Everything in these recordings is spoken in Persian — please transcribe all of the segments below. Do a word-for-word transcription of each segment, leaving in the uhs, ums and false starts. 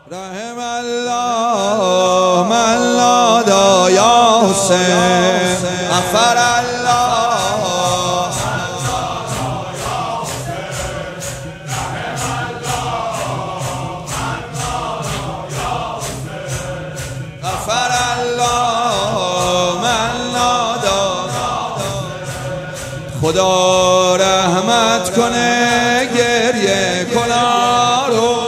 رحم الله من نادى یا حسین غفر الله غفر الله من نادى خدا رحمت کنه گریه کنار رو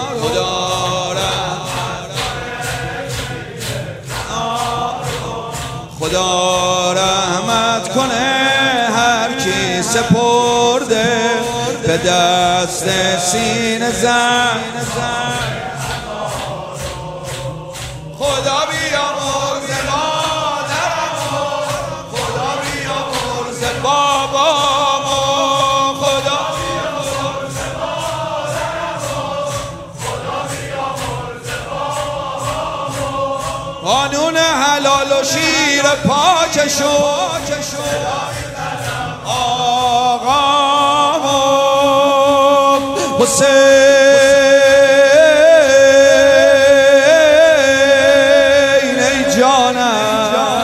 خدا رحمت کنه هر کی سپرده به دست سینه زن خدا بیامرز مادرمو خدا بیامرز بابامو خدا بیامرز مادرمو خدا بیامرز بابامو قانون حلال و شیر پاکشو آقامو حسین ای جانم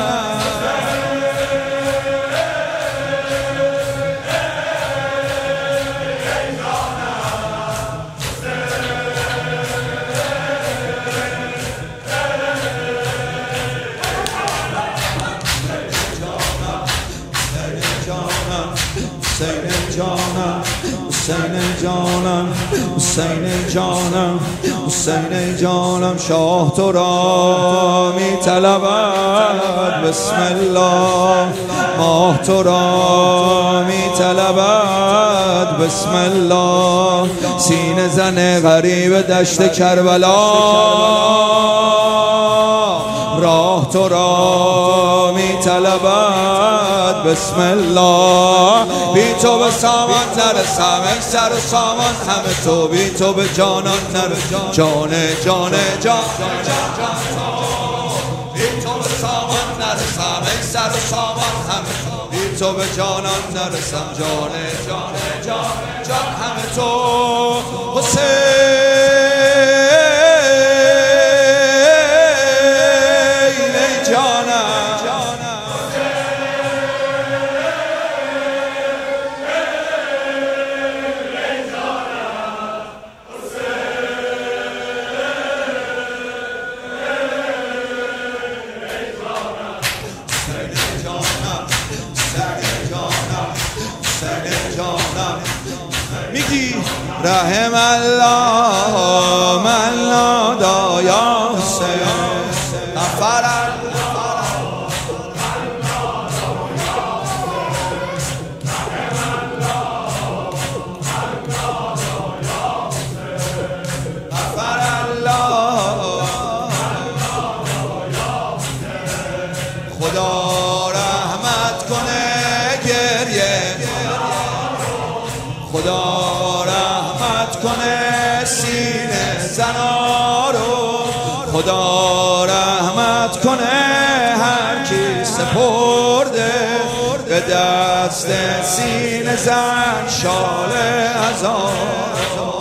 حسین جانم حسین جانم حسین جانم حسین جانم شاه تو را می طلبد بسم الله ماه تو را می طلبد بسم الله سینه زن غریب دشت کربلا راه تو را می طلبد بسم الله بی تو به سامان نرسم ای سر و سامان همه تو بی تو به جانان نرسم جانه جانه جان بی تو به سامان نرسم ای سر و سامان همه بی تو به جانان نرسم جانه جانه جان جان همه تو حسین میگی رحم الله من نادى یا حسین غفر خدا رحمت کنه گریه خدا رحمت کنه سینه زنا رو خدا رحمت کنه هر کی سپرده به دست سینه زن شال هزار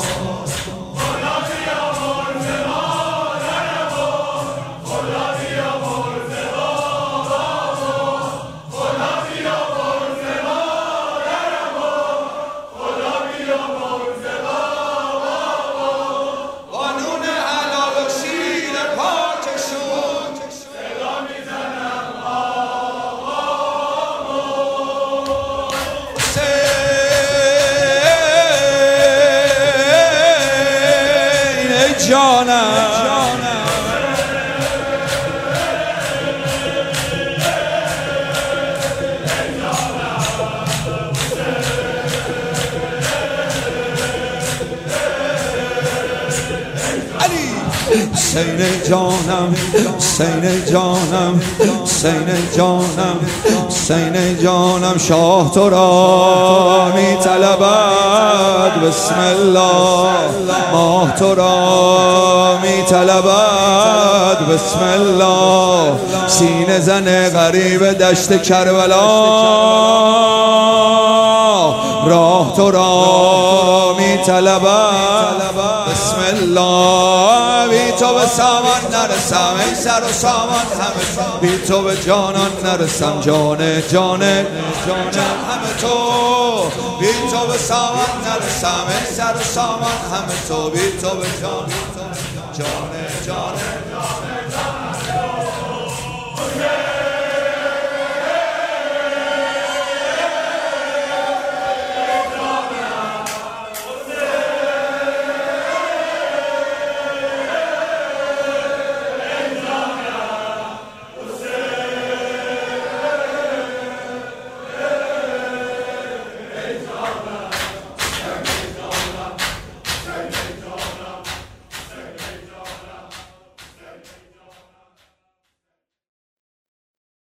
جانم حسین جانم حسین جانم حسین جانم حسین جانم شاه تو را می طلبد بسم الله ماه تو را می طلبد بسم الله سینه زن غریب دشت کربلا راه تو را می طلبم بسم الله. بی تو به سامان نرسم ای سر و سامان همه، بی تو به جانان نرسم جان جان جان همه تو. بی تو به سامان نرسم ای سر و سامان همه تو، بی تو به جان جان جان